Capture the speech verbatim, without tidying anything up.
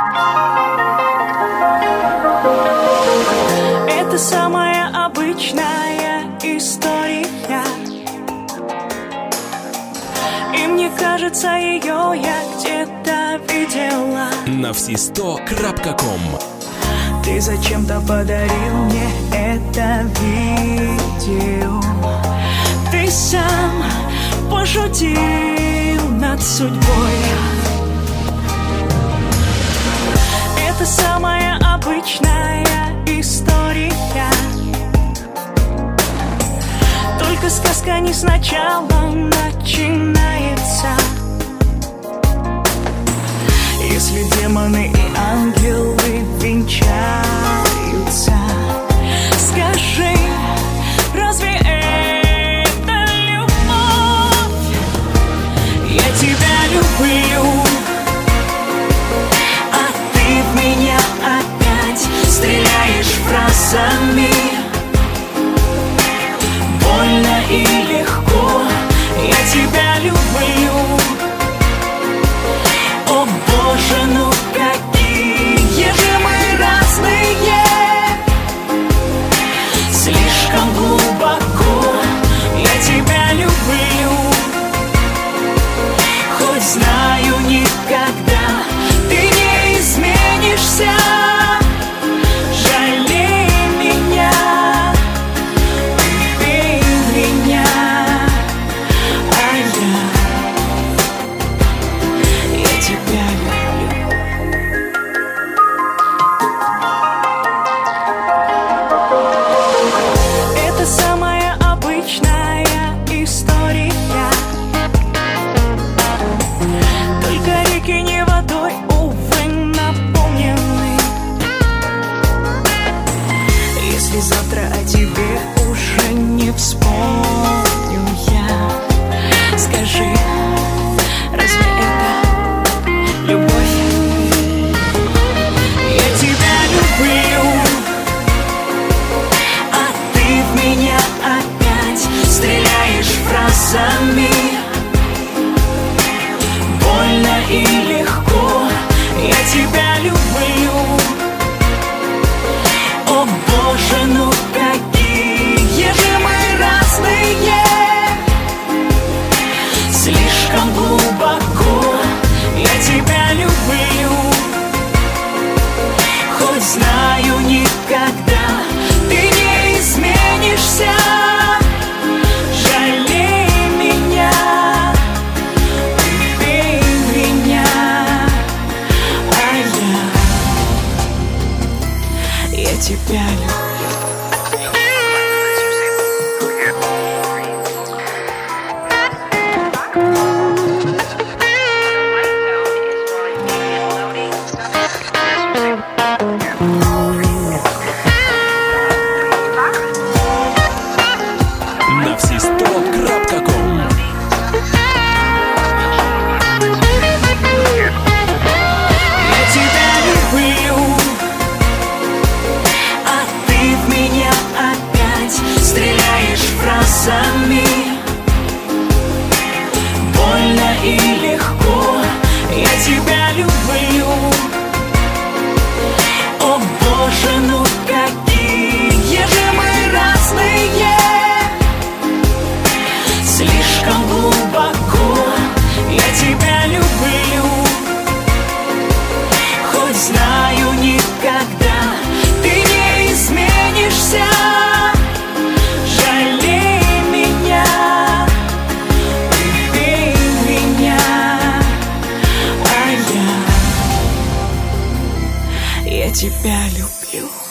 Это самая обычная история, и мне кажется, ее я где-то видела. Навсисто крапка ком. Ты зачем-то подарил мне это видео. Ты сам пошутил над судьбой. Это самая обычная история, только сказка не сначала начинается. Если демоны и ангелы венчаются, скажи, разве это любовь? Я тебя люблю, а ты в меня опять стреляешь фразами. Больно и легко, я тебя люблю. О боже, ну какие же мы разные. Слишком глубоко я тебя люблю. Хоть знаю, никогда ты не изменишься. Жалей меня, убей меня, а я, я тебя люблю. Это самая обычная история, только реки не водой, увы, наполнены. Если завтра о тебе уже не вспомню я, скажи, разве это любовь? Я тебя люблю, а ты в меня опять стреляешь фразами. Больно и легко, я тебя люблю. О боже, ну какие же мы разные. Слишком глубоко я тебя люблю. Хоть знаю, никогда ты не изменишься. Жалей меня, убей меня, а я, я тебя люблю. Навсисто крапка ком. Я тебя люблю, а ты в меня опять стреляешь фразами. Больно и легко, я тебя люблю. О боже, ну какие же мы разные. Слишком глубоко я тебя люблю. Хоть знаю, никогда ты не изменишься. Жалей меня, убей меня, а я, я тебя люблю.